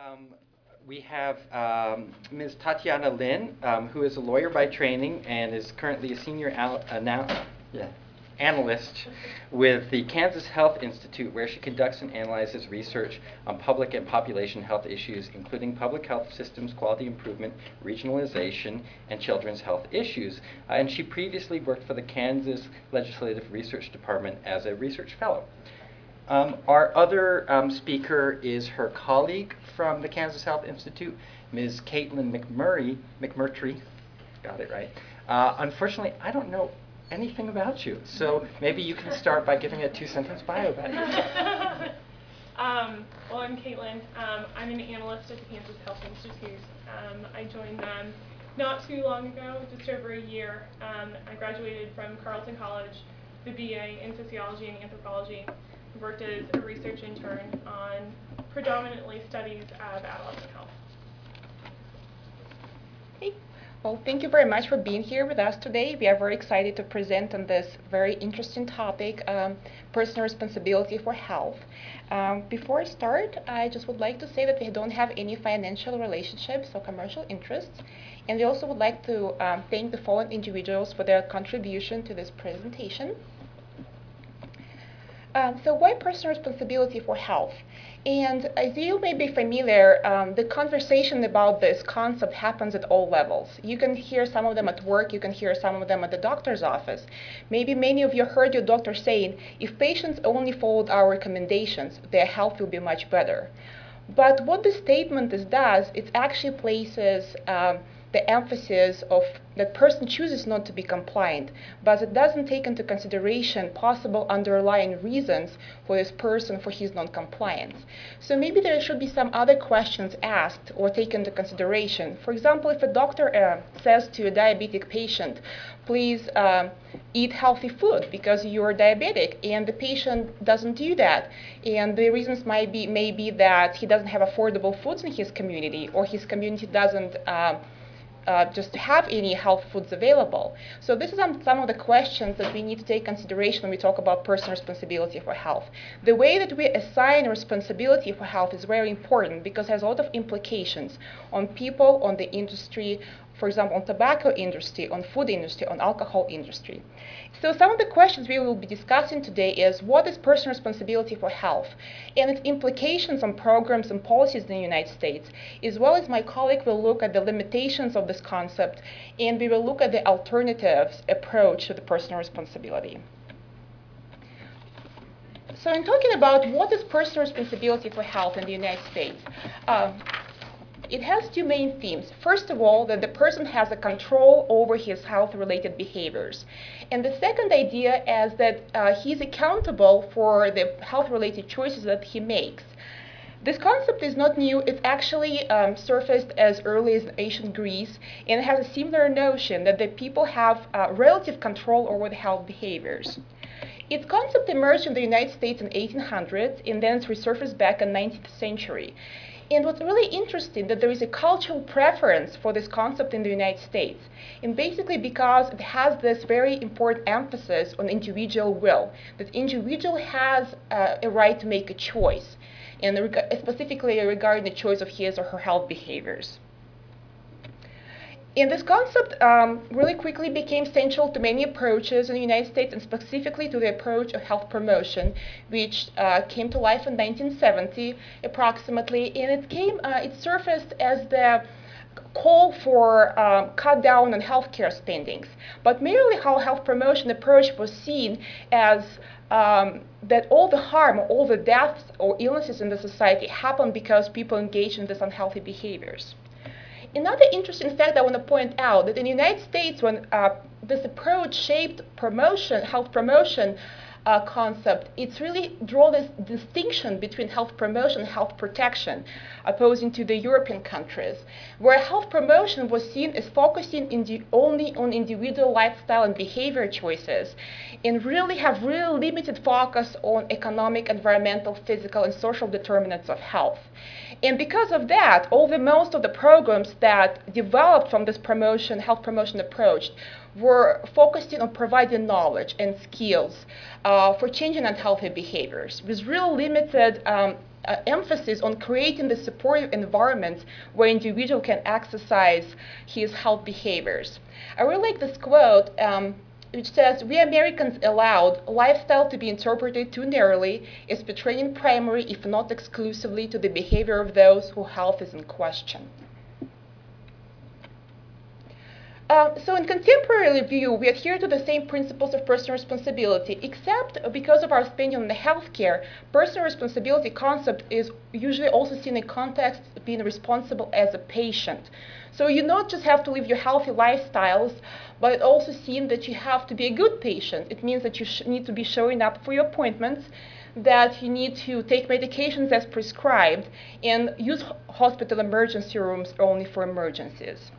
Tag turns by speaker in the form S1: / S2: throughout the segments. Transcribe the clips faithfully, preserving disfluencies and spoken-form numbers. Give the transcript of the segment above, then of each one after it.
S1: Um, we have um, Miz Tatiana Lin, um, who is a lawyer by training and is currently a senior al- anal- yeah, analyst with the Kansas Health Institute, where she conducts and analyzes research on public and population health issues, including public health systems, quality improvement, regionalization, and children's health issues. Uh, and she previously worked for the Kansas Legislative Research Department as a research fellow. Um, our other um, speaker is her colleague from the Kansas Health Institute, Miz Caitlin McMurray, McMurtry, got it right. Uh, unfortunately, I don't know anything about you, so maybe you can start by giving a two-sentence bio about yourself.
S2: um, well, I'm Caitlin. Um, I'm an analyst at the Kansas Health Institute. Um, I joined them not too long ago, just over a year. Um, I graduated from Carleton College, the B A in sociology and anthropology. Worked as a research intern on predominantly studies of adolescent health.
S3: Hey. Well, thank you very much for being here with us today. We are very excited to present on this very interesting topic, um, personal responsibility for health. Um, before I start, I just would like to say that we don't have any financial relationships or commercial interests. And we also would like to um, thank the following individuals for their contribution to this presentation. Um, so why personal responsibility for health? And as you may be familiar, um, the conversation about this concept happens at all levels. You can hear some of them at work, you can hear some of them at the doctor's office. Maybe many of you heard your doctor saying, if patients only followed our recommendations, their health will be much better. But what this statement is does, it actually places um, the emphasis of that person chooses not to be compliant, but it doesn't take into consideration possible underlying reasons for this person for his non-compliance. So maybe there should be some other questions asked or taken into consideration. For example, if a doctor uh, says to a diabetic patient, please um, eat healthy food because you're diabetic, and the patient doesn't do that, and the reasons might be maybe that he doesn't have affordable foods in his community, or his community doesn't uh, Uh, just to have any health foods available. So this is um, some of the questions that we need to take consideration when we talk about personal responsibility for health. The way that we assign responsibility for health is very important because it has a lot of implications on people, on the industry, for example, on tobacco industry, on food industry, on alcohol industry. So some of the questions we will be discussing today is what is personal responsibility for health and its implications on programs and policies in the United States, as well as my colleague will look at the limitations of this concept, and we will look at the alternatives approach to the personal responsibility. So in talking about what is personal responsibility for health in the United States, uh, it has two main themes. First of all, that the person has a control over his health-related behaviors. And the second idea is that uh, he's accountable for the health-related choices that he makes. This concept is not new. It's actually um, surfaced as early as ancient Greece, and it has a similar notion that the people have uh, relative control over the health behaviors. Its concept emerged in the United States in eighteen hundreds, and then it resurfaced back in the nineteenth century. And what's really interesting that there is a cultural preference for this concept in the United States. And basically because it has this very important emphasis on individual will, that individual has uh, a right to make a choice, and reg- specifically regarding the choice of his or her health behaviors. And this concept um, really quickly became central to many approaches in the United States, and specifically to the approach of health promotion, which uh, came to life in nineteen seventy approximately. And it came, uh, it surfaced as the call for um, cut down on healthcare spendings. But merely how health promotion approach was seen as um, that all the harm, all the deaths or illnesses in the society happened because people engaged in these unhealthy behaviors. Another interesting fact I want to point out that in the United States, when uh, this approach shaped promotion, health promotion uh, concept, it's really draw this distinction between health promotion and health protection, opposing to the European countries, where health promotion was seen as focusing indi- only on individual lifestyle and behavior choices, and really have really limited focus on economic, environmental, physical, and social determinants of health. And because of that, all the most of the programs that developed from this promotion, health promotion approach were focusing on providing knowledge and skills uh, for changing unhealthy behaviors with real limited um, uh, emphasis on creating the supportive environments where individual can exercise his health behaviors. I really like this quote, um, which says, "We Americans allowed lifestyle to be interpreted too narrowly as pertaining primary, if not exclusively, to the behavior of those whose health is in question." Uh, so in contemporary review, we adhere to the same principles of personal responsibility, except because of our spending on the healthcare, personal responsibility concept is usually also seen in context of being responsible as a patient. So you not just have to live your healthy lifestyles, but it also seen that you have to be a good patient. It means that you sh- need to be showing up for your appointments, that you need to take medications as prescribed, and use hospital emergency rooms only for emergencies.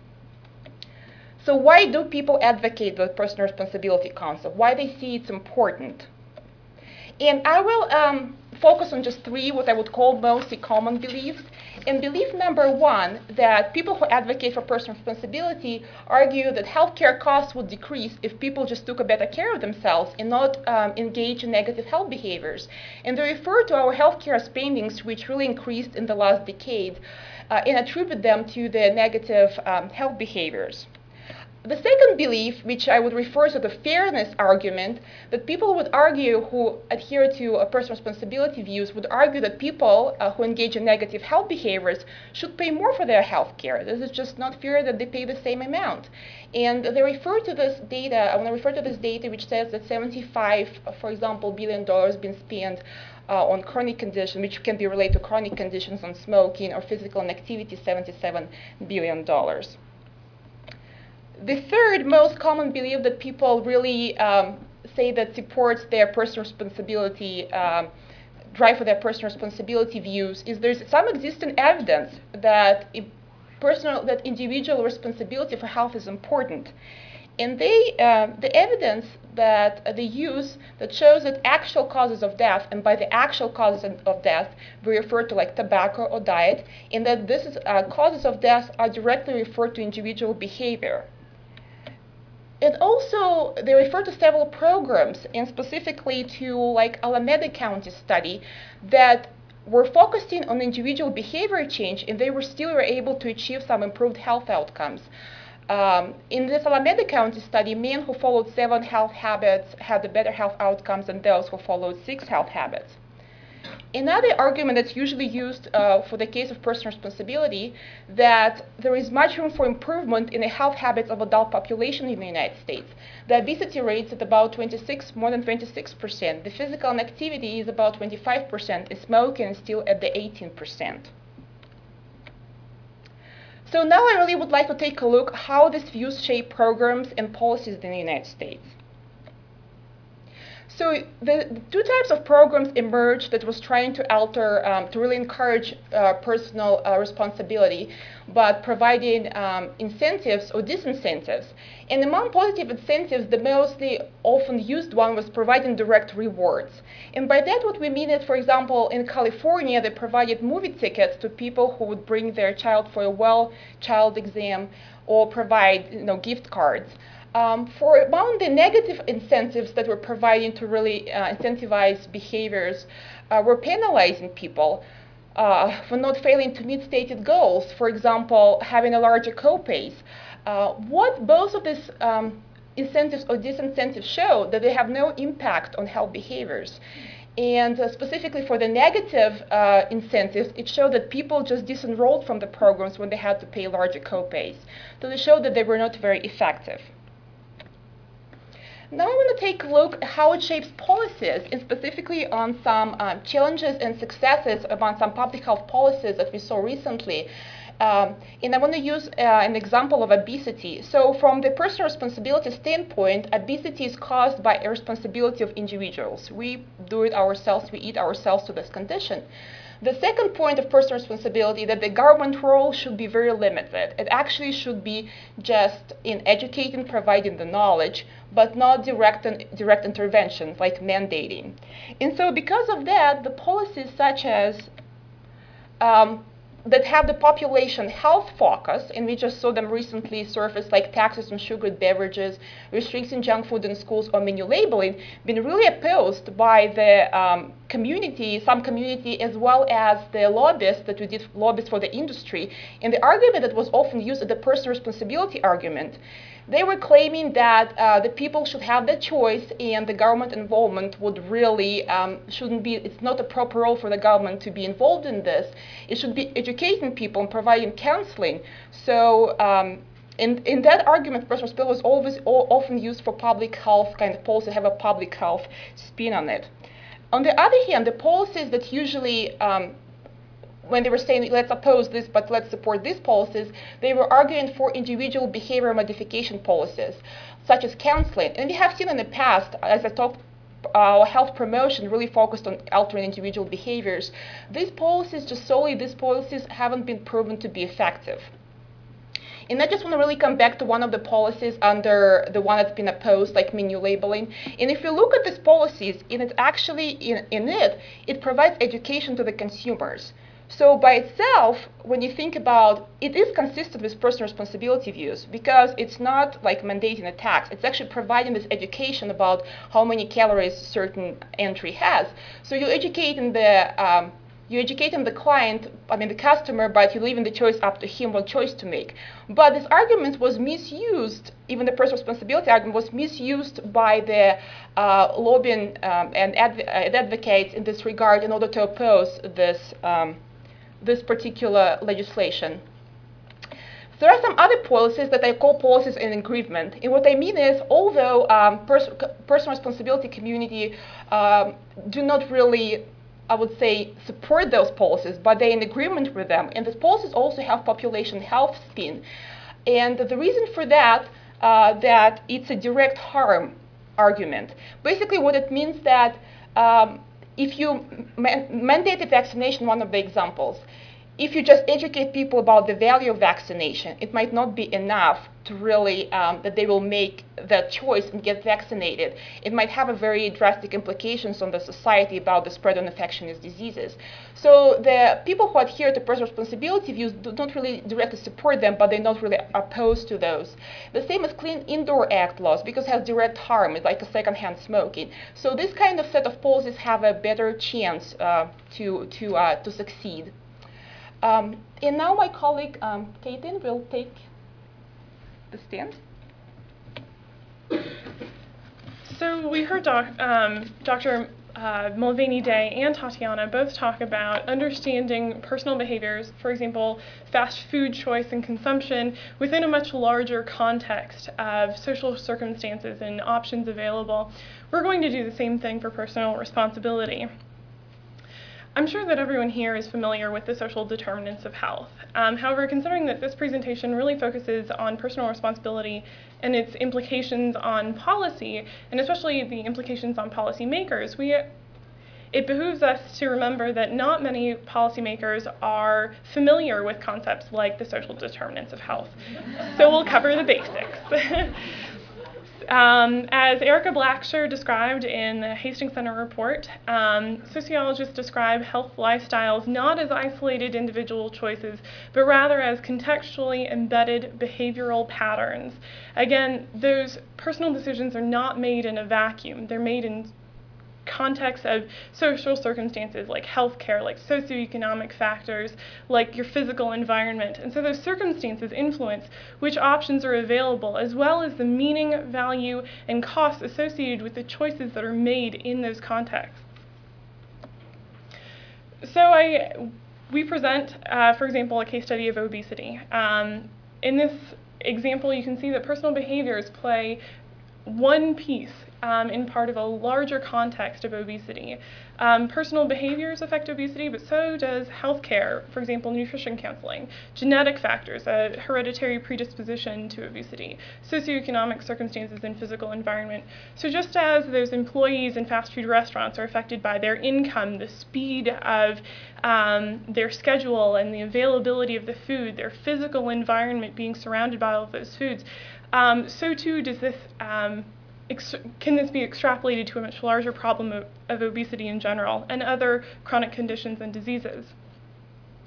S3: So why do people advocate the personal responsibility concept? Why they see it's important? And I will um, focus on just three, what I would call mostly common beliefs. And belief number one, that people who advocate for personal responsibility argue that healthcare costs would decrease if people just took a better care of themselves and not um, engage in negative health behaviors. And they refer to our healthcare spendings, which really increased in the last decade, uh, and attribute them to the negative um, health behaviors. The second belief, which I would refer to the fairness argument, that people would argue who adhere to uh, personal responsibility views would argue that people uh, who engage in negative health behaviors should pay more for their health care. This is just not fair that they pay the same amount. And they refer to this data, I want to refer to this data which says that seventy-five, for example, billion dollars been spent uh, on chronic conditions, which can be related to chronic conditions on smoking or physical inactivity, seventy-seven billion dollars. The third most common belief that people really um, say that supports their personal responsibility, um, drive for their personal responsibility views, is there's some existing evidence that personal, that individual responsibility for health is important. And they, uh, the evidence that uh, they use that shows that actual causes of death, and by the actual causes of death, we refer to like tobacco or diet, and that this is, uh, causes of death are directly referred to individual behavior. And also, they refer to several programs, and specifically to like Alameda County study, that were focusing on individual behavior change, and they were still were able to achieve some improved health outcomes. Um, in this Alameda County study, men who followed seven health habits had the better health outcomes than those who followed six health habits. Another argument that's usually used uh, for the case of personal responsibility, that there is much room for improvement in the health habits of adult population in the United States. The obesity rate's at about twenty-six, more than twenty-six percent. The physical inactivity is about twenty-five percent, and smoking is still at the eighteen percent. So now I really would like to take a look how these views shape programs and policies in the United States. So the, the two types of programs emerged that was trying to alter, um, to really encourage uh, personal uh, responsibility, but providing um, incentives or disincentives. And among positive incentives, the mostly often used one was providing direct rewards. And by that what we mean is, for example, in California, they provided movie tickets to people who would bring their child for a well child exam, or provide, you know, gift cards. Um, for among the negative incentives that were providing to really uh, incentivize behaviors, uh, were penalizing people uh, for not failing to meet stated goals. For example, having a larger copays. Uh, what both of these um, incentives or disincentives show that they have no impact on health behaviors. And uh, specifically for the negative uh, incentives, it showed that people just disenrolled from the programs when they had to pay larger copays. So they showed that they were not very effective. Now I want to take a look at how it shapes policies, and specifically on some um, challenges and successes among some public health policies that we saw recently. Um, and I want to use uh, an example of obesity. So from the personal responsibility standpoint, obesity is caused by irresponsibility of individuals. We do it ourselves, we eat ourselves to this condition. The second point of personal responsibility, that the government role should be very limited. It actually should be just in educating, providing the knowledge, but not direct, direct intervention, like mandating. And so because of that, the policies such as um, that have the population health focus, and we just saw them recently surface, like taxes on sugared beverages, restricting junk food in schools, or menu labeling, been really opposed by the um, community, some community, as well as the lobbyists that we did lobbyists for the industry. And the argument that was often used as the personal responsibility argument, they were claiming that uh, the people should have the choice and the government involvement would really, um, shouldn't be, it's not a proper role for the government to be involved in this. It should be educating people and providing counseling. So um, in, in that argument, personal responsibility was always o- often used for public health kind of policy, have a public health spin on it. On the other hand, the policies that usually um, when they were saying, let's oppose this, but let's support these policies, they were arguing for individual behavior modification policies, such as counseling. And we have seen in the past, as I talked, our health promotion really focused on altering individual behaviors. These policies, just solely these policies, haven't been proven to be effective. And I just want to really come back to one of the policies under the one that's been opposed, like menu labeling. And if you look at these policies, and it's actually, in, in it, it provides education to the consumers. So by itself, when you think about, it is consistent with personal responsibility views because it's not like mandating a tax. It's actually providing this education about how many calories certain entry has. So you're educating the um, you're educating the client, I mean the customer, but you're leaving the choice up to him what choice to make. But this argument was misused, even the personal responsibility argument was misused by the uh, lobbying um, and adv- advocates in this regard in order to oppose this um, this particular legislation. There are some other policies that I call policies in agreement. And what I mean is, although um, pers- personal responsibility community um, do not really, I would say, support those policies, but they're in agreement with them. And these policies also have population health spin. And the reason for that, uh, that it's a direct harm argument. Basically what it means that um, if you man- mandate a vaccination, one of the examples, if you just educate people about the value of vaccination, it might not be enough to really, um, that they will make that choice and get vaccinated. It might have a very drastic implications on the society about the spread of infectious diseases. So the people who adhere to personal responsibility views do not really directly support them, but they're not really opposed to those. The same as Clean Indoor Act laws, because it has direct harm, it's like a secondhand smoking. So this kind of set of policies have a better chance uh, to, to, uh, to succeed. Um, and now my colleague, um, Caitlin, will take the stand.
S2: So we heard doc, um, Doctor Uh, Mulvaney-Day and Tatiana both talk about understanding personal behaviors, for example, fast food choice and consumption, within a much larger context of social circumstances and options available. We're going to do the same thing for personal responsibility. I'm sure that everyone here is familiar with the social determinants of health. Um, however, considering that this presentation really focuses on personal responsibility and its implications on policy, and especially the implications on policymakers, we, it behooves us to remember that not many policymakers are familiar with concepts like the social determinants of health. So we'll cover the basics. Um, as Erica Blacksher described in the Hastings Center report, um, sociologists describe health lifestyles not as isolated individual choices, but rather as contextually embedded behavioral patterns. Again, those personal decisions are not made in a vacuum. They're made in context of social circumstances like healthcare, like socioeconomic factors, like your physical environment. And so those circumstances influence which options are available, as well as the meaning, value, and costs associated with the choices that are made in those contexts. So I, we present, uh, for example, a case study of obesity. Um, in this example, you can see that personal behaviors play one piece um, in part of a larger context of obesity. Um, personal behaviors affect obesity, but so does healthcare, for example, nutrition counseling, genetic factors, a hereditary predisposition to obesity, socioeconomic circumstances and physical environment. So just as those employees in fast food restaurants are affected by their income, the speed of um, their schedule and the availability of the food, their physical environment being surrounded by all of those foods, Um, so too does this, um, ex- can this be extrapolated to a much larger problem of, of obesity in general and other chronic conditions and diseases.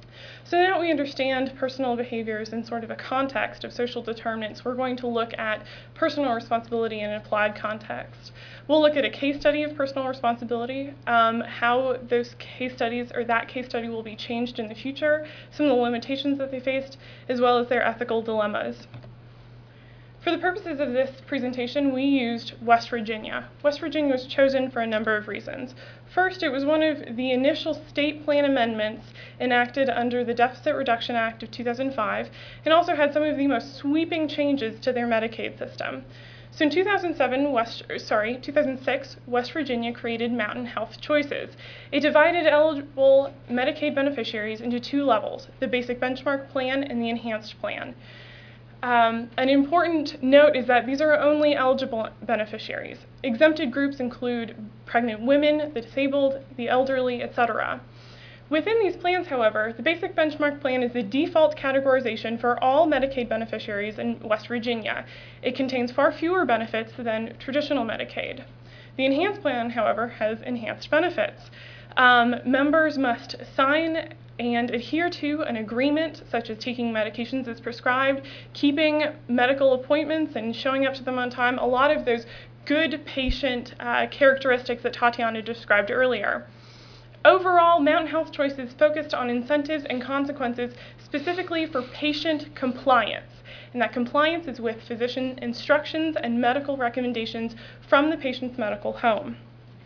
S2: So now that we understand personal behaviors in sort of a context of social determinants, we're going to look at personal responsibility in an applied context. We'll look at a case study of personal responsibility, um, how those case studies or that case study will be changed in the future, some of the limitations that they faced, as well as their ethical dilemmas. For the purposes of this presentation, we used West Virginia. West Virginia was chosen for a number of reasons. First, it was one of the initial state plan amendments enacted under the Deficit Reduction Act of two thousand five, and also had some of the most sweeping changes to their Medicaid system. So in two thousand seven, West, sorry, two thousand six, West Virginia created Mountain Health Choices. It divided eligible Medicaid beneficiaries into two levels, the Basic Benchmark Plan and the Enhanced Plan. Um, an important note is that these are only eligible beneficiaries. Exempted groups include pregnant women, the disabled, the elderly, et cetera. Within these plans, however, the Basic Benchmark Plan is the default categorization for all Medicaid beneficiaries in West Virginia. It contains far fewer benefits than traditional Medicaid. The Enhanced Plan, however, has enhanced benefits. Um, members must sign and adhere to an agreement, such as taking medications as prescribed, keeping medical appointments and showing up to them on time, a lot of those good patient uh, characteristics that Tatiana described earlier. Overall, Mountain Health Choices focused on incentives and consequences specifically for patient compliance, and that compliance is with physician instructions and medical recommendations from the patient's medical home.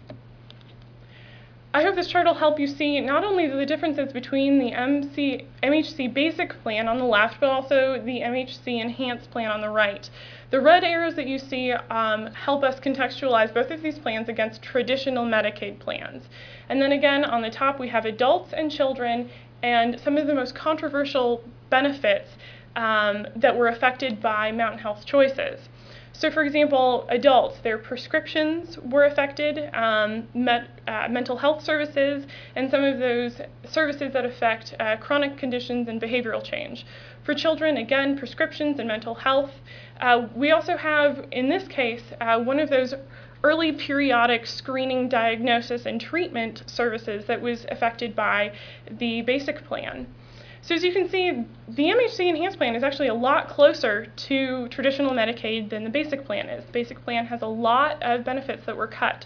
S2: I hope this chart will help you see not only the differences between the M C, M H C Basic Plan on the left, but also the M H C Enhanced Plan on the right. The red arrows that you see um, help us contextualize both of these plans against traditional Medicaid plans. And then again, on the top, we have adults and children and some of the most controversial benefits um, that were affected by Mountain Health Choices. So for example, adults, their prescriptions were affected, um, met, uh, mental health services, and some of those services that affect uh, chronic conditions and behavioral change. For children, again, prescriptions and mental health. Uh, we also have, in this case, uh, one of those early periodic screening, diagnosis, and treatment services that was affected by the basic plan. So as you can see, the M H C Enhanced Plan is actually a lot closer to traditional Medicaid than the basic plan is. The basic plan has a lot of benefits that were cut.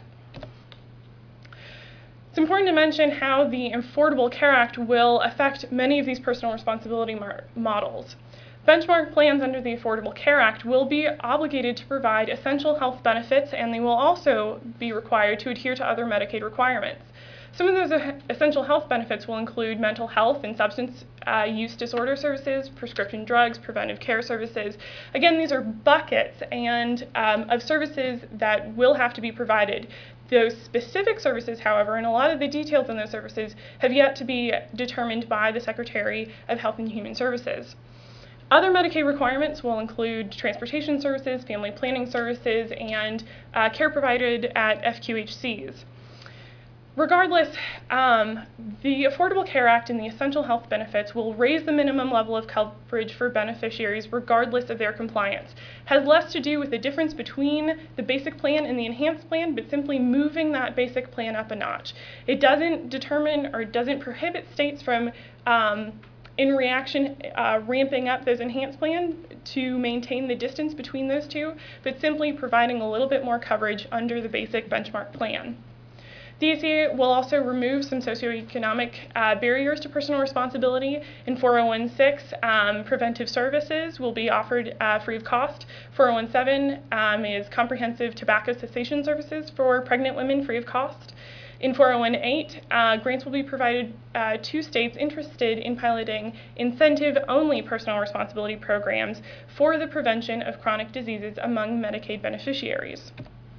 S2: It's important to mention how the Affordable Care Act will affect many of these personal responsibility models. Benchmark plans under the Affordable Care Act will be obligated to provide essential health benefits, and they will also be required to adhere to other Medicaid requirements. Some of those essential health benefits will include mental health and substance uh, use disorder services, prescription drugs, preventive care services. Again, these are buckets and um, of services that will have to be provided. Those specific services, however, and a lot of the details in those services have yet to be determined by the Secretary of Health and Human Services. Other Medicaid requirements will include transportation services, family planning services, and uh, care provided at F Q H Cs. Regardless, um, the Affordable Care Act and the essential health benefits will raise the minimum level of coverage for beneficiaries regardless of their compliance. It has less to do with the difference between the basic plan and the enhanced plan, but simply moving that basic plan up a notch. It doesn't determine or doesn't prohibit states from, um, in reaction, uh, ramping up those enhanced plans to maintain the distance between those two, but simply providing a little bit more coverage under the basic benchmark plan. The A C A will also remove some socioeconomic uh, barriers to personal responsibility. In four oh one six, um, preventive services will be offered uh, free of cost. four oh one seven um, is comprehensive tobacco cessation services for pregnant women free of cost. In four oh one eight, uh, grants will be provided uh, to states interested in piloting incentive-only personal responsibility programs for the prevention of chronic diseases among Medicaid beneficiaries.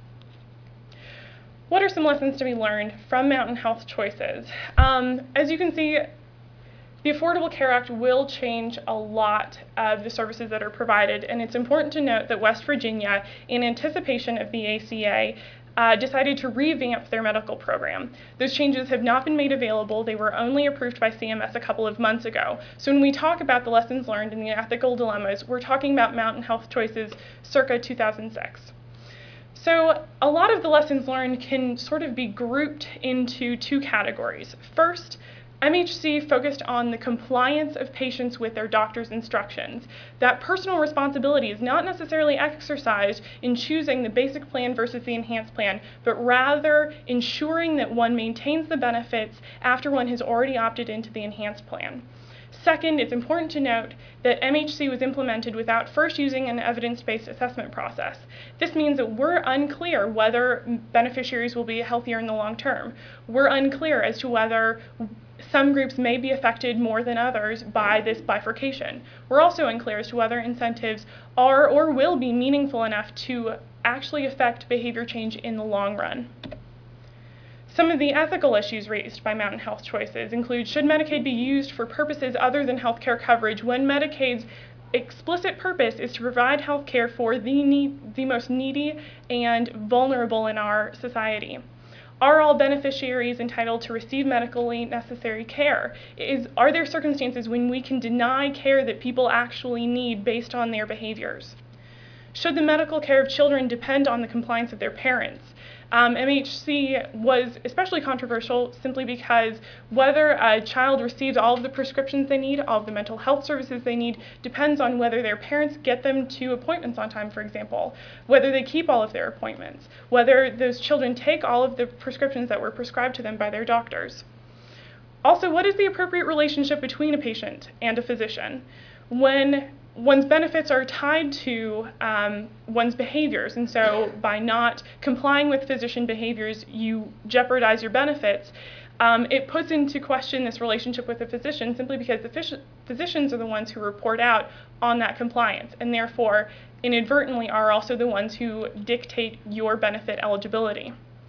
S2: What are some lessons to be learned from Mountain Health Choices? Um, as you can see, the Affordable Care Act will change a lot of the services that are provided, and it's important to note that West Virginia, in anticipation of the A C A, uh, decided to revamp their medical program. Those changes have not been made available. They were only approved by C M S a couple of months ago. So when we talk about the lessons learned and the ethical dilemmas, we're talking about Mountain Health Choices circa two thousand six. So a lot of the lessons learned can sort of be grouped into two categories. First, M H C focused on the compliance of patients with their doctor's instructions. That personal responsibility is not necessarily exercised in choosing the basic plan versus the enhanced plan, but rather ensuring that one maintains the benefits after one has already opted into the enhanced plan. Second, it's important to note that M H C was implemented without first using an evidence-based assessment process. This means that we're unclear whether beneficiaries will be healthier in the long term. We're unclear as to whether some groups may be affected more than others by this bifurcation. We're also unclear as to whether incentives are or will be meaningful enough to actually affect behavior change in the long run. Some of the ethical issues raised by Mountain Health Choices include, should Medicaid be used for purposes other than healthcare coverage when Medicaid's explicit purpose is to provide healthcare for the, need, the most needy and vulnerable in our society? Are all beneficiaries entitled to receive medically necessary care? Is, are there circumstances when we can deny care that people actually need based on their behaviors? Should the medical care of children depend on the compliance of their parents? Um, M H C was especially controversial simply because whether a child receives all of the prescriptions they need, all of the mental health services they need, depends on whether their parents get them to appointments on time, for example, whether they keep all of their appointments, whether those children take all of the prescriptions that were prescribed to them by their doctors. Also, what is the appropriate relationship between a patient and a physician? When one's benefits are tied to um, one's behaviors, and so by not complying with physician behaviors, you jeopardize your benefits. Um, it puts into question this relationship with the physician simply because the phys physicians are the ones who report out on that compliance, and therefore inadvertently are also the ones who dictate your benefit eligibility.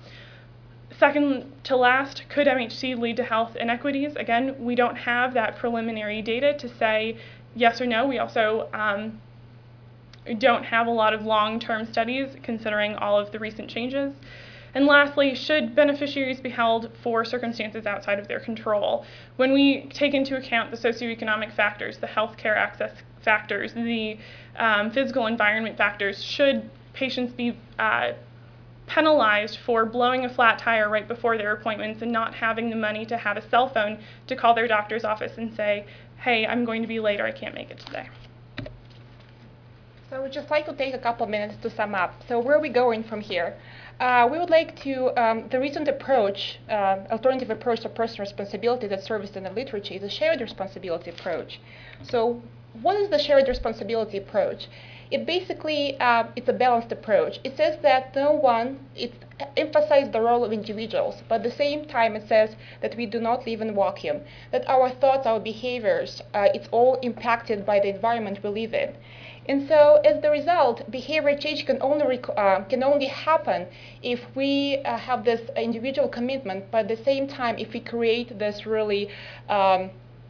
S2: Second to last, could M H C lead to health inequities? Again, we don't have that preliminary data to say yes or no. We also um, don't have a lot of long-term studies considering all of the recent changes. And lastly, should beneficiaries be held for circumstances outside of their control? When we take into account the socioeconomic factors, the healthcare access factors, the um, physical environment factors, should patients be uh, penalized for blowing a flat tire right before their appointments and not having the money to have a cell phone to call their doctor's office and say, hey, I'm going to be late or I can't make it today?
S3: So I would just like to take a couple minutes to sum up. So where are we going from here? Uh, we would like to, um, the recent approach, uh, alternative approach to personal responsibility that's serviced in the literature is a shared responsibility approach. So what is the shared responsibility approach? It basically, uh, it's a balanced approach. It says that no one, it emphasizes the role of individuals, but at the same time it says that we do not live in a vacuum, that our thoughts, our behaviors, uh, it's all impacted by the environment we live in. And so as the result, behavior change can only, uh, can only happen if we uh, have this individual commitment, but at the same time if we create this really um,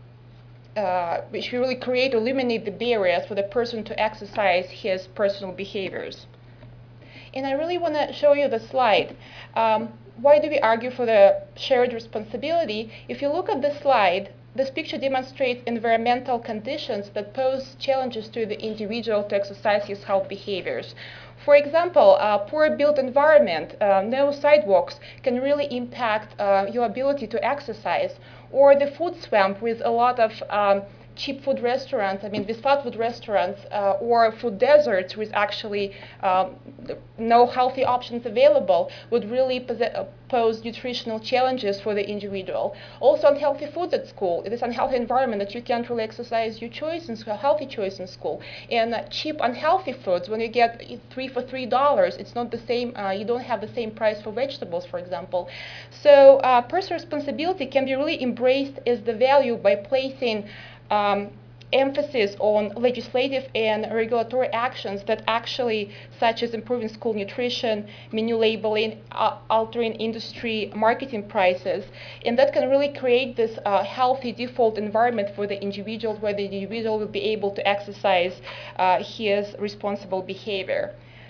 S3: Uh, which we really create, eliminate the barriers for the person to exercise his personal behaviors. And I really want to show you the slide. Um, why do we argue for the shared responsibility? If you look at the slide, this picture demonstrates environmental conditions that pose challenges to the individual to exercise his health behaviors. For example, a poor built environment, uh, no sidewalks, can really impact uh, your ability to exercise. Or the food swamp with a lot of um, cheap food restaurants, I mean with fast food restaurants, uh, or food deserts with actually um, no healthy options available would really pose nutritional challenges for the individual. Also unhealthy foods at school. It is an unhealthy environment that you can't really exercise your choice in school, healthy choice in school. And uh, cheap unhealthy foods, when you get three for three dollars, it's not the same, uh, you don't have the same price for vegetables, for example. So uh, personal responsibility can be really embraced as the value by placing Um, emphasis on legislative and regulatory actions that actually, such as improving school nutrition, menu labeling, uh, altering industry marketing prices, and that can really create this uh, healthy default environment for the individual where the individual will be able to exercise uh, his responsible behavior.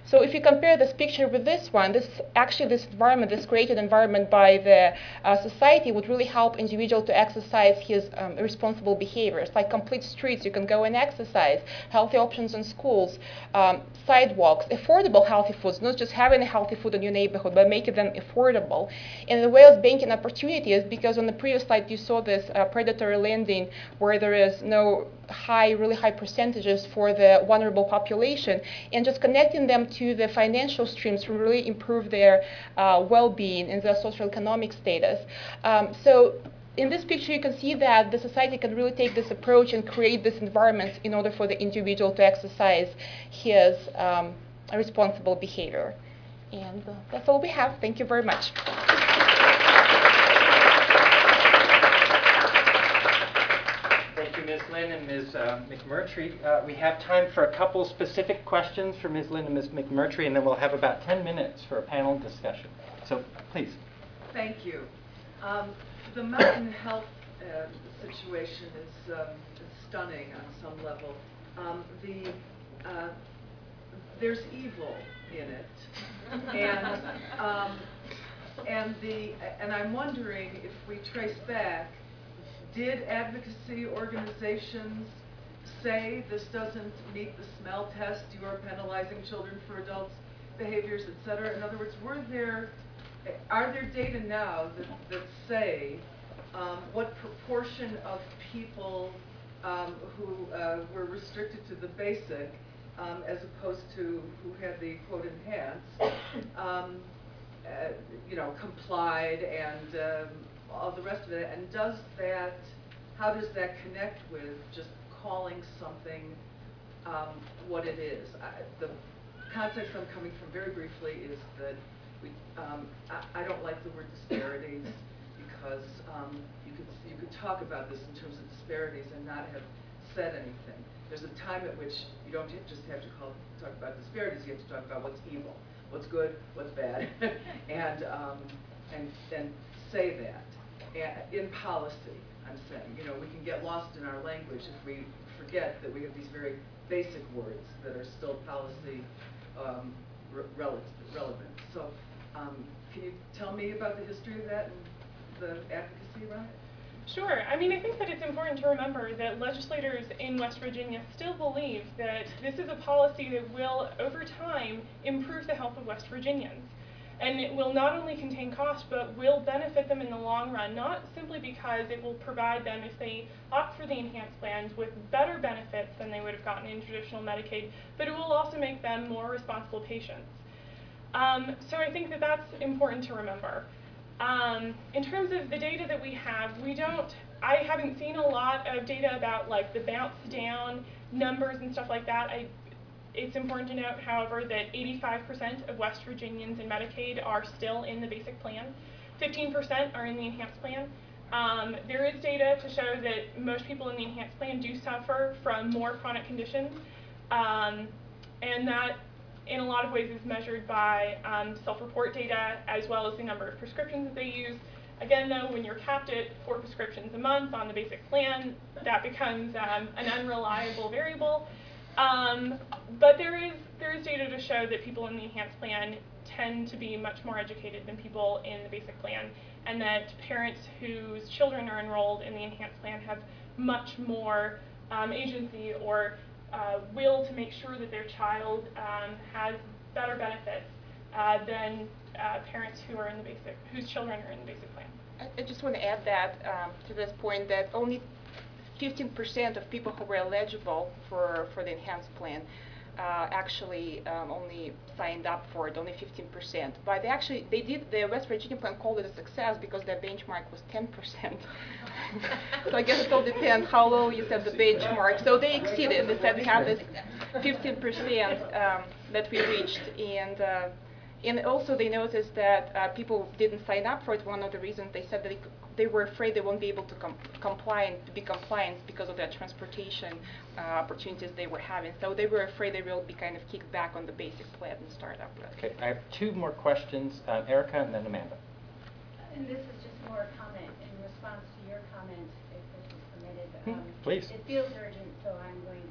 S3: So if you compare this picture with this one, this actually this environment, this created environment by the uh, society would really help individual to exercise his um, responsible behaviors, like complete streets. You can go and exercise, healthy options in schools, um, sidewalks, affordable healthy foods, not just having a healthy food in your neighborhood, but making them affordable. And the way of banking opportunities, because on the previous slide you saw this uh, predatory lending where there is no high, really high percentages for the vulnerable population, and just connecting them to the financial streams to really improve their uh, well-being and their socioeconomic status. Um, so in this picture, you can see that the society can really take this approach and create this environment in order for the individual to exercise his um, responsible behavior. And uh, that's all we have. Thank you very much.
S1: Thank you, Miz Lynn and Miz Uh, McMurtry. Uh, we have time for a couple specific questions for Miz Lynn and Miz McMurtry, and then we'll have about ten minutes for a panel discussion. So please.
S4: Thank you. Um, the mountain health uh, situation is, um, is stunning on some level. Um, the uh, there's evil in it, and um, and the and I'm wondering if we trace back. Did advocacy organizations say this doesn't meet the smell test, you are penalizing children for adults' behaviors, et cetera? In other words, were there, are there data now that, that say um, what proportion of people um, who uh, were restricted to the basic um, as opposed to who had the quote enhanced, um, uh, you know, complied and um, all the rest of it, and does that, how does that connect with just calling something um, what it is? I, the context I'm coming from very briefly is that we, um, I, I don't like the word disparities because um, you could you could talk about this in terms of disparities and not have said anything. There's a time at which you don't just have to call, talk about disparities, you have to talk about what's evil, what's good, what's bad, and, um, and, and say that. In policy, I'm saying, you know, we can get lost in our language if we forget that we have these very basic words that are still policy um, re relevant, relevant. So um, can you tell me about the history of that and the advocacy around it?
S2: Sure. I mean, I think that it's important to remember that legislators in West Virginia still believe that this is a policy that will, over time, improve the health of West Virginians. And it will not only contain cost, but will benefit them in the long run, not simply because it will provide them, if they opt for the enhanced plans, with better benefits than they would have gotten in traditional Medicaid, but it will also make them more responsible patients. Um, so I think that that's important to remember. Um, in terms of the data that we have, we don't, I haven't seen a lot of data about like the bounce down numbers and stuff like that. I, It's important to note, however, that eighty-five percent of West Virginians in Medicaid are still in the basic plan. fifteen percent are in the enhanced plan. Um, there is data to show that most people in the enhanced plan do suffer from more chronic conditions, um, and that in a lot of ways is measured by um, self-report data as well as the number of prescriptions that they use. Again, though, when you're capped at four prescriptions a month on the basic plan, that becomes um, an unreliable variable. Um, but there is, there is data to show that people in the enhanced plan tend to be much more educated than people in the basic plan, and that parents whose children are enrolled in the enhanced plan have much more um, agency or uh, will to make sure that their child um, has better benefits uh, than uh, parents who are in the basic, whose children are in the basic plan.
S3: I, I just want to add that um, to this point that only fifteen percent of people who were eligible for, for the enhanced plan uh, actually um, only signed up for it, only fifteen percent. But they actually, they did, the West Virginia plan called it a success because their benchmark was ten percent. So I guess it all depends how low you set the benchmark. So they exceeded, they said we have this fifteen percent um, that we reached. And uh, and also they noticed that uh, people didn't sign up for it. One of the reasons they said that they, they were afraid they won't be able to com comply and to be compliant because of the transportation uh, opportunities they were having. So they were afraid they will be kind of kicked back on the basic plan and start up with.
S1: Okay, I have two more questions, uh, Erica and then Amanda.
S5: And this is just more a comment in response to your comment, if this is permitted.
S1: Hmm,
S5: Um,
S1: please.
S5: It feels urgent, so I'm going to go ahead.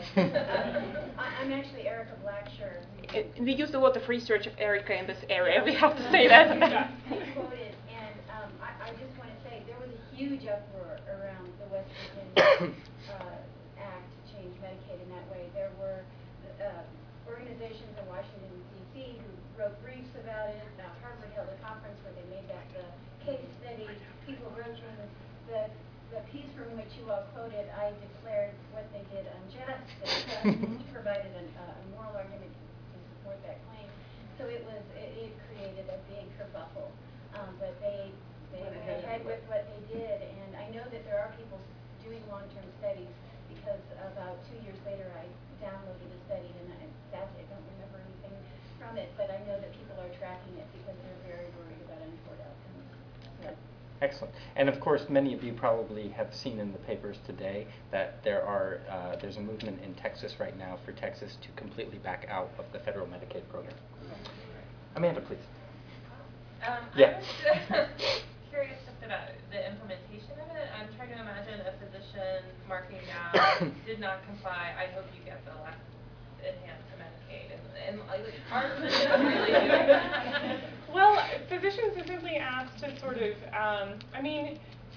S5: I, I'm actually Erica Blacksher.
S3: It, we use a lot of research of Erica in this area. We have to say that.
S5: I quoted, and um, I, I just want to say there was a huge uproar around the West Virginia uh, Act to change Medicaid in that way. There were uh, organizations in Washington, D C who wrote briefs about it. Uh, Harvard held a conference where they made that the case study. People wrote things. The, the piece from which you all quoted, I declared what they did unjust and provided an, uh, a moral argument to support that claim. So it was, it, it created a big kerfuffle. Um, but they, they went ahead with what they did. And I know that there are people doing long-term studies because about two years later I downloaded a study and I, sadly I don't remember anything from it, but I know that people are tracking it because they're very worried about untoward outcomes. So.
S1: Excellent. And of course, many of you probably have seen in the papers today that there are uh, there's a movement in Texas right now for Texas to completely back out of the federal Medicaid program. Amanda, please.
S6: Um,
S1: Yeah.
S6: I was curious just about the implementation of it. I'm trying to imagine a physician marking down, did not comply, I hope you get the less enhanced Medicaid. And, and like, are physicians really doing that?
S2: Well, physicians have simply asked to sort of, um, I mean,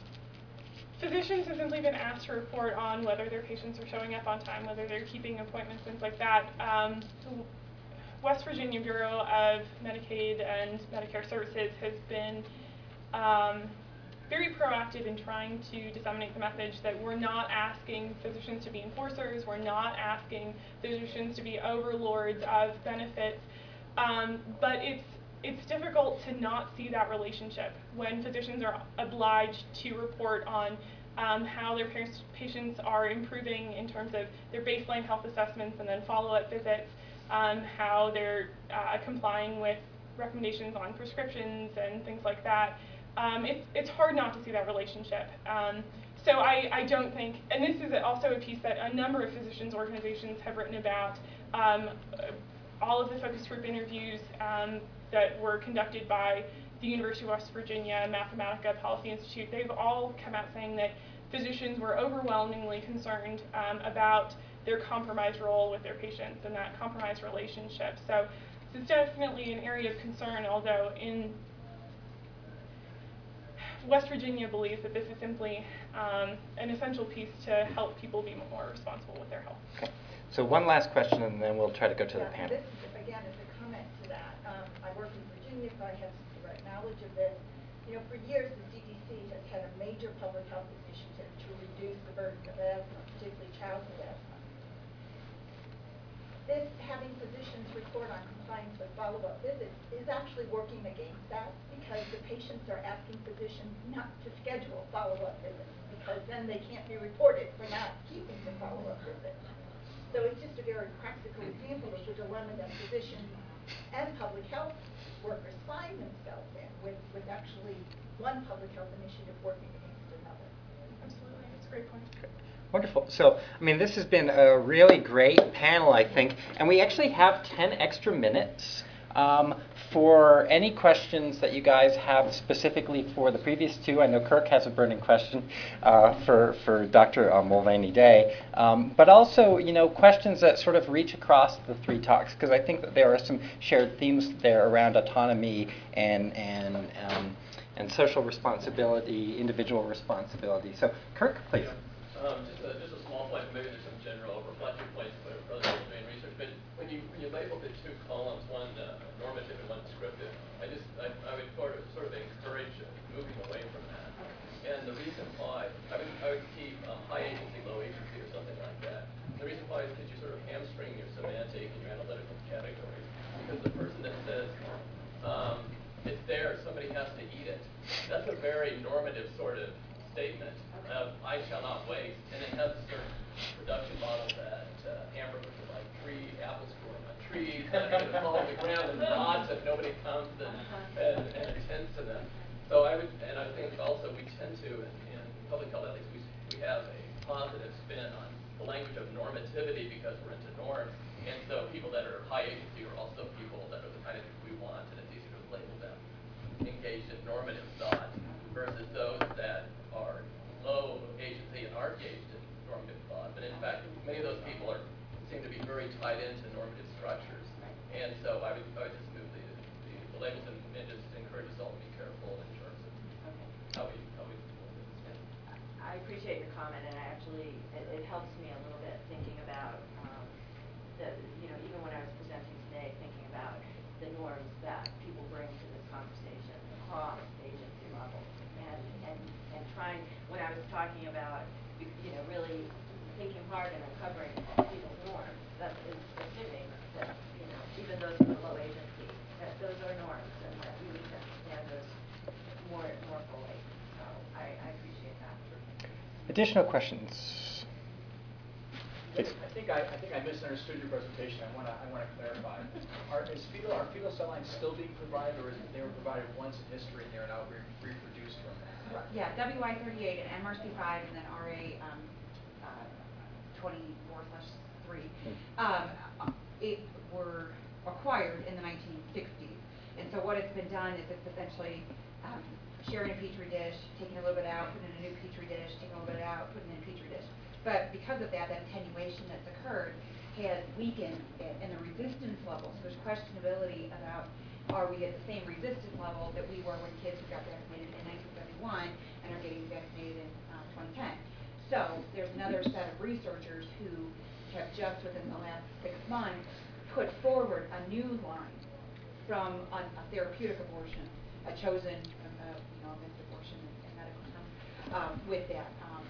S2: physicians have simply been asked to report on whether their patients are showing up on time, whether they're keeping appointments, things like that. Um, the West Virginia Bureau of Medicaid and Medicare Services has been um, very proactive in trying to disseminate the message that we're not asking physicians to be enforcers, we're not asking physicians to be overlords of benefits, um, but it's it's difficult to not see that relationship when physicians are obliged to report on um, how their patients are improving in terms of their baseline health assessments and then follow-up visits, um, how they're uh, complying with recommendations on prescriptions and things like that. Um, it's, it's hard not to see that relationship. Um, so I, I don't think, and this is also a piece that a number of physicians organizations have written about. Um, all of the focus group interviews um, that were conducted by the University of West Virginia, Mathematica, Policy Institute, they've all come out saying that physicians were overwhelmingly concerned um, about their compromised role with their patients and that compromised relationship. So this is definitely an area of concern, although in West Virginia believes that this is simply um, an essential piece to help people be more responsible with their health.
S1: Okay. So one last question, and then we'll try to go to
S7: yeah,
S1: the panel.
S7: This, again, is a comment to that. Um, I work in Virginia, so I have some direct knowledge of this. You know, for years, the C D C has had a major public health initiative to reduce the burden of asthma, particularly childhood asthma. This, having physicians report on compliance with follow-up visits, is actually working against that because the patients are asking physicians not to schedule follow-up visits because then they can't be reported for not keeping the follow-up visits. So it's just a very practical example of the dilemma that physicians and public health workers find themselves in with, with actually one public health initiative working against another.
S2: Absolutely, that's a great point.
S1: Wonderful. So, I mean, this has been a really great panel, I think, and we actually have ten extra minutes um, for any questions that you guys have specifically for the previous two. I know Kirk has a burning question uh, for, for Doctor Uh, Mulvaney-Day, um, but also, you know, questions that sort of reach across the three talks, because I think that there are some shared themes there around autonomy and, and, um, and social responsibility, individual responsibility. So, Kirk, please.
S8: Yeah. Um, just, a, just a small point, maybe there's some general reflective points for other domain research, but when you when you label the two columns, one uh, normative and one descriptive, I just I, I would sort of sort of encourage uh, moving away from that. And the reason why I would I would keep um, high agency, low agency, or something like that. And the reason why is because you sort of hamstring your semantic and your analytical categories. Because the person that says um, it's there, somebody has to eat it. That's a very normative sort of statement of I shall not waste, and it has a certain production model that uh, hamburgers are like three apples growing on trees that are going to fall on the ground and rot if nobody comes and, and, and attends to them. So I would, and I think also we tend to, in, in public health ethics, we, we have a positive spin on the language of normativity because we're into norms, and so people that are high agency are also people that are the kind of people we want, and it's easier to label them engaged in normative thought versus those that are low agency and are engaged in normative thought. But in fact, many of those people are seem to be very tied into normative structures. And so I would, I would just move the, the, the labels and, and just encourage us all to be careful in terms of how we, how we
S9: I appreciate your comment, and I actually, it, it helps me a little bit thinking about, um, the, you know, even when I was presenting today, thinking about the norms that people bring to this conversation across agency levels, and, and, and trying, when I was talking about, you know, really thinking hard and uncovering people's norms, that is assuming that, you know, even those in the low agency, that those are norms, and that we need to understand those more, more fully. So I, I appreciate that.
S1: Additional questions? Please.
S10: I think I, I think I misunderstood your presentation. I want to I want to clarify. Are is fetal are fetal cell lines still being provided, or is it they were provided once in history and they are now re reproduced from that?
S11: Yeah, W I thirty-eight and M R C five, and then R A um, uh, twenty-four slash three. Um, it were acquired in the nineteen sixties, and so what it's been done is it's essentially um, sharing a petri dish, taking a little bit out, putting in a new petri dish, taking a little bit out, putting in a petri dish. But because of that, that attenuation that's occurred has weakened it, and the resistance levels. So there's questionability about, are we at the same resistance level that we were when kids who got vaccinated in nineteen seventy-one and are getting vaccinated in uh, twenty ten. So there's another set of researchers who have just within the last six months put forward a new line from a, a therapeutic abortion, a chosen, uh, you know, missed abortion in, in medical terms, um, with that. Um,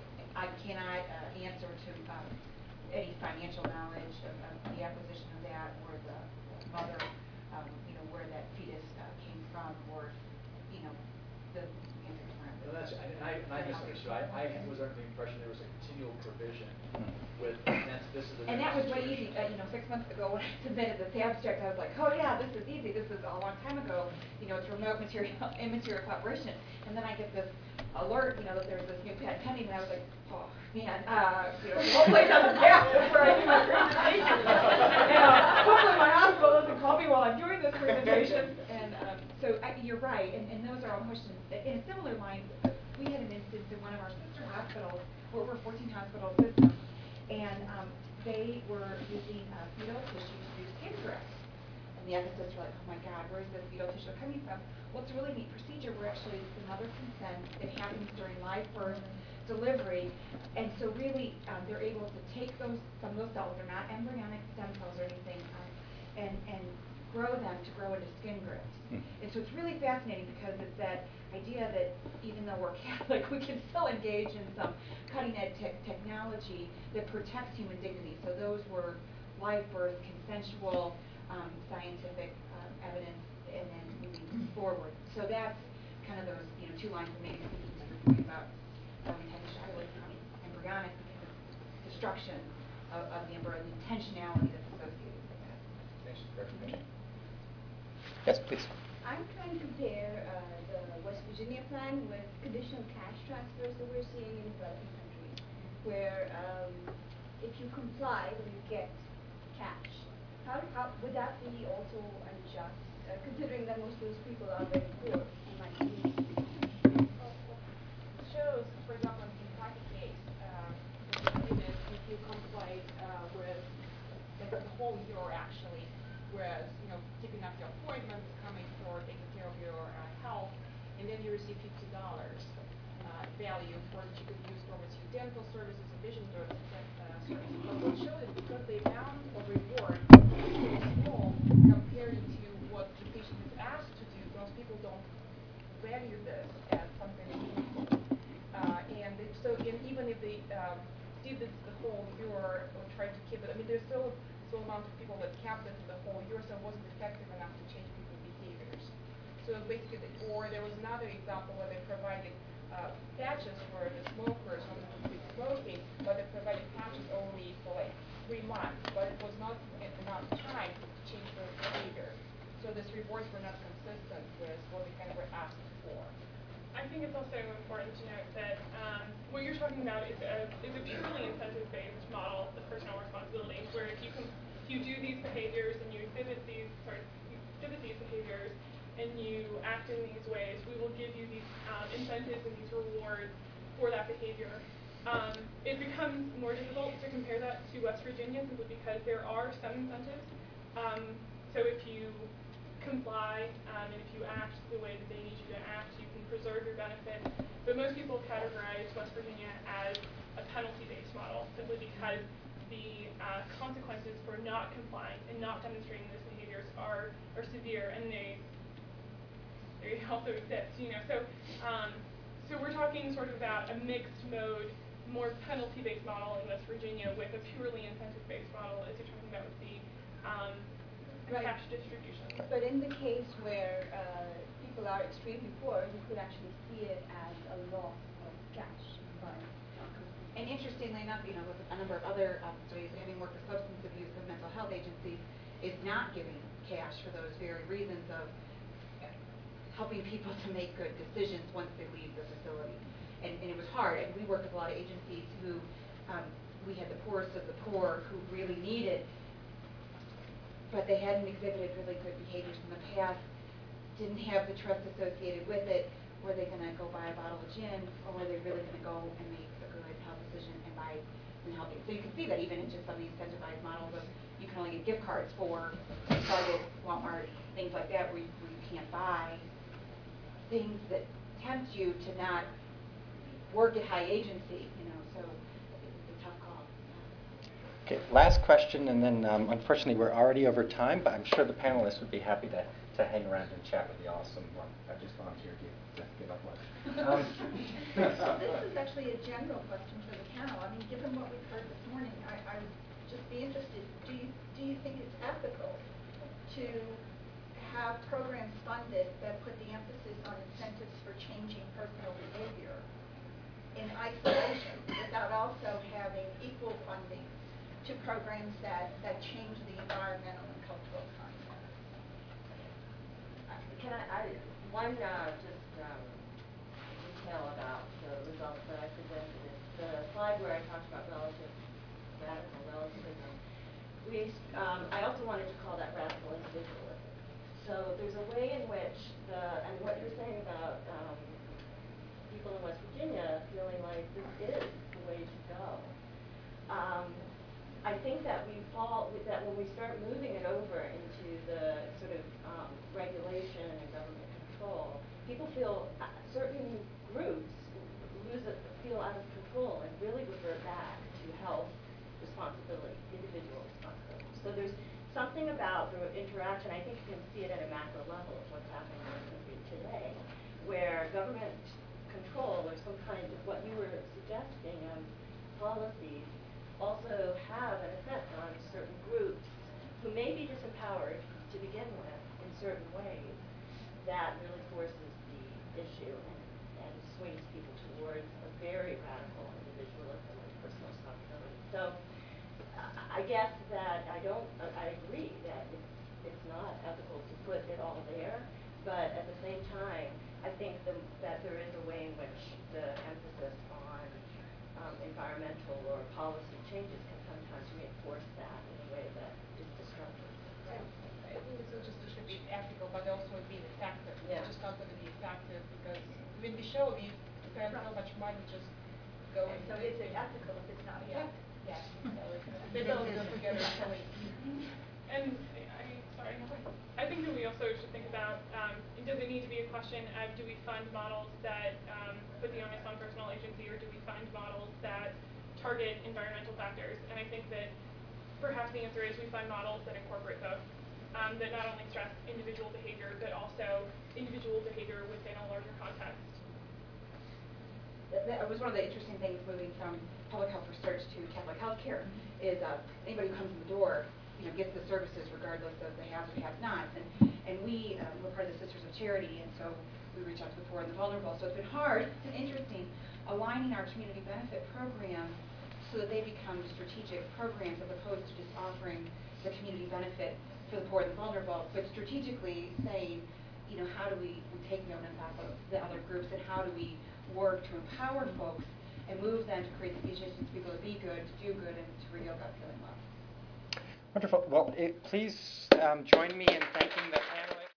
S11: I cannot uh, answer to um, any financial knowledge of, of the acquisition of that, or the, the mother, um, you know, where that fetus uh, came from, or, you know, the answer is not.
S10: Well, that's, and I, and I misunderstood. I, I was under the impression there was a continual provision with, and that's, this is the
S11: And that was way
S10: situation.
S11: easy. Uh, you know, six months ago when I submitted this abstract, I was like, oh yeah, this is easy. This is a long time ago. You know, it's remote material, immaterial cooperation. And then I get this alert, you know, that there's this new patent pending, and I was like, oh man, uh, you know, hopefully it doesn't pass before I do my presentation. And uh, hopefully my hospital doesn't call me while I'm doing this presentation. And um, so I, you're right, and, and those are all questions. In a similar line, we had an instance in one of our sister hospitals, where we're fourteen hospital systems, and um, they were using uh, fetal tissue to do skin grafts. And the ethicists were like, oh my God, where is this fetal tissue coming from? Well, it's a really neat procedure where actually it's the mother consents. It happens during live birth, delivery, and so really um, they're able to take those some of those cells. They're not embryonic stem cells or anything, um, and and grow them to grow into skin grafts. Mm. And so it's really fascinating because it's that idea that even though we're Catholic, we can still engage in some cutting edge te technology that protects human dignity. So those were live birth, consensual, um, scientific uh, evidence, and then moving forward. So that's kind of those, you know, two lines of maybe speaking to your point about how we tend to shy away from embryonic because of destruction of, of the embryo, the intentionality that's associated with that.
S10: Thanks for clarification.
S1: Yes, please.
S12: I'm trying to compare uh, the West Virginia plan with conditional cash transfers that we're seeing in developing countries, where um, if you comply, then you get cash. How, how would that be also unjust, uh, considering that most of those people are very poor in my community?
S3: It shows, for example, in the Kentucky case, uh, that if you comply uh, with like, the whole year actually, whereas, you know, keeping up your appointments, coming for taking care of your uh, health, and then you receive fifty dollars uh, value for that you could use towards your dental services, vision uh, services. But what shows is because the amount of reward is so small compared to what the patient is asked to do, most people don't value this as something meaningful. Uh, and it, so and even if they um, did this the whole year or tried to keep it, I mean, there's still small amount of people that kept it the whole year, so it wasn't effective enough to change people's behaviors. So basically, or there was another example where they provided uh, patches for the smokers who wanted to quit smoking, but they provided patches only for like three months, but it was not enough time to change their behavior. So these rewards were not consistent with what they kind of were asked for.
S2: I think it's also important to note that um, what you're talking about is a, is a purely incentive-based model of personal responsibility, where if you can, if you do these behaviors and you exhibit these sorry, you exhibit these behaviors and you act in these ways, we will give you these um, incentives and these rewards for that behavior. Um, it becomes more difficult to compare that to West Virginia simply because there are some incentives. Um, so if you comply um, and if you act the way that they need you to act, you can preserve your benefit. But most people categorize West Virginia as a penalty-based model simply because the uh, consequences for not complying and not demonstrating those behaviors are, are severe, and they they also exist. You know, so um, so we're talking sort of about a mixed mode, more penalty-based model in West Virginia with a purely incentive-based model, as you're talking about with the um,
S12: Right.
S2: cash distribution.
S12: But in the case where uh, people are extremely poor, you could actually see it as a loss of cash.
S11: And interestingly enough, you know, with a number of other um, studies, having worked with substance abuse and mental health agencies, is not giving cash for those very reasons of helping people to make good decisions once they leave the facility. And, and it was hard. And we worked with a lot of agencies who, um, we had the poorest of the poor who really needed, but they hadn't exhibited really good behaviors in the past, didn't have the trust associated with it. Were they going to go buy a bottle of gin, or were they really going to go and make a good health decision and buy some healthy? So you can see that even in just some of these incentivized models of you can only get gift cards for Target, Walmart, things like that, where you, where you can't buy things that tempt you to not work at high agency, you know, so it's a tough call.
S1: Okay, last question, and then um, unfortunately we're already over time, but I'm sure the panelists would be happy to, to hang around and chat with you all some more. I've just volunteered you to give up lunch. Um,
S7: So this is actually a general question for the panel. I mean, given what we've heard this morning, I, I would just be interested, do you, do you think it's ethical to have programs funded that put the emphasis on incentives for changing personal behavior in isolation without also having equal funding to programs that, that change the environmental and cultural context?
S9: Can I, I one uh, just um, detail about the results that I presented is the slide where I talked about relative, radical relativism. We, um, I also wanted to call that radical individualism. So there's a way in which the, and what you're saying about um, people in West Virginia feeling like this is the way to go. Um, I think that we fall, that when we start moving it over into the sort of um, regulation and government control, people feel, uh, certain groups lose it, feel out of control and really revert back to health responsibility, individual responsibility. So there's something about the interaction, I think you can see it at a macro level of what's happening in the country today, where government control or some kind of what you were suggesting, um, policies, also have an effect on certain groups who may be disempowered to begin with in certain ways that really forces the issue and, and swings people towards a very radical individualism and personal responsibility. So uh, I guess that I don't, uh, I agree that it's, it's not ethical to put it all there, but at the same time, I think the, that there is a way in which the emphasis on um, environmental or policy changes can sometimes reinforce that in a way that is destructive.
S3: Right. I think it's not just it should be ethical, but also being effective.
S9: Yeah.
S3: It's just not going to be effective because when we show we spend so much money just going.
S7: So is it ethical if it's not
S3: Yeah.
S7: effective?
S3: Yeah. So it's, they don't go together.
S2: And I mean, sorry, I think that we also should think about, um, does it need to be a question of do we fund models that um, put the onus on personal agency, or do we fund models that target environmental factors? And I think that perhaps the answer is we fund models that incorporate both, um, that not only stress individual behavior, but also individual behavior within a larger context.
S11: That, that was one of the interesting things moving from public health research to Catholic health care is uh, anybody who comes in the door, you know, gets the services regardless of the haves or have-nots. And, and we, um, we're part of the Sisters of Charity, and so we reach out to the poor and the vulnerable. So it's been hard and interesting aligning our community benefit programs so that they become strategic programs as opposed to just offering the community benefit for the poor and the vulnerable, but strategically saying, you know, how do we, we take note on top of the other groups, and how do we work to empower folks and move them to create the conditions for people to be good, to do good, and to real gut feeling love.
S1: Wonderful. Well, it, please um, join me in thanking the panelists.